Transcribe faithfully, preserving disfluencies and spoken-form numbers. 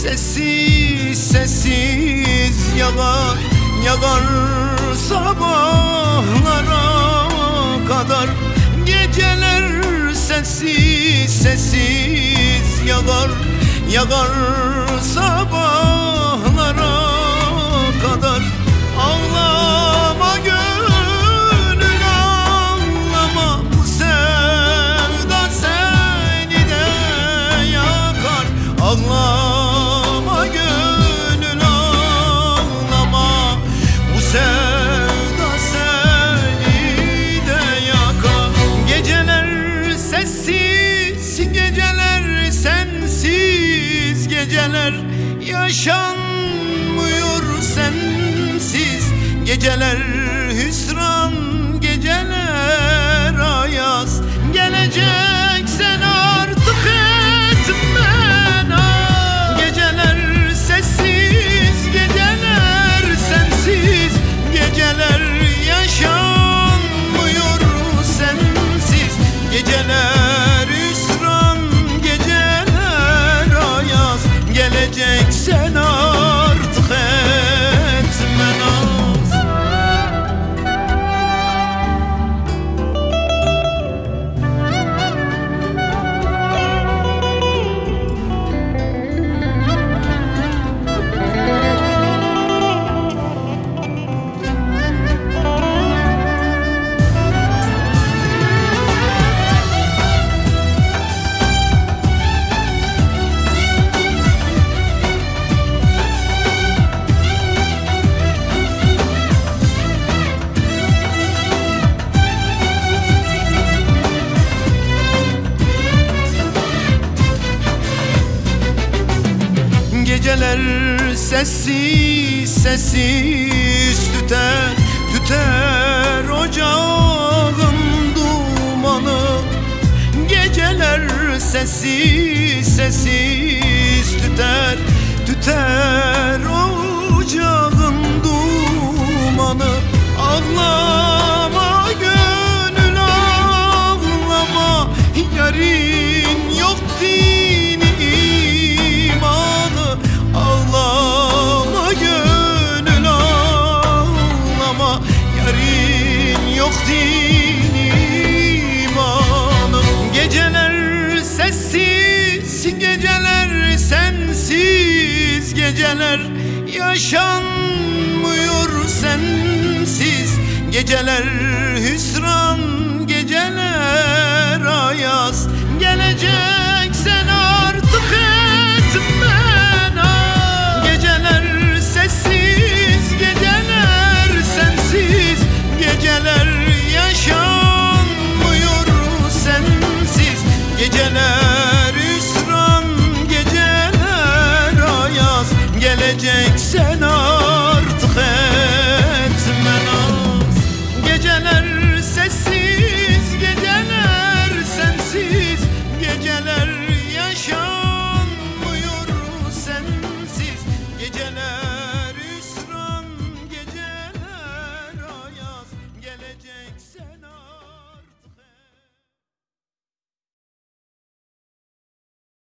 sessiz sessiz yağar, yağar sabahlara kadar. Geceler sessiz sessiz yağar, yağar sabahlara kadar. Ağlama gönül ağlama, bu sevda seni de yakar. Ağlama gönül ağlama, bu sevda seni de yakar. Geceler sessiz, geceler sensiz, geceler yaşanmıyor sensiz. Geceler hüsran, geceler ayaz. Gelecek sen artık etmen az. Geceler sessiz, geceler sensiz, geceler yaşanmıyor sensiz. Geceler hüsran, geceler ayaz. Gelecek sen artık etmen az. Geceler sessiz sessiz tüter, tüter ocağın dumanı. Geceler sessiz sessiz tüter, tüter ocağın dumanı. Ağlama gönül ağlama, yarın yok dini imanı. Ağlama gönül ağlama, yarın yok dini imanı. Geceler sessiz, geceler sensiz, geceler yaşanmıyor sensiz. Geceler hüsran, geceler ayaz. Gelecek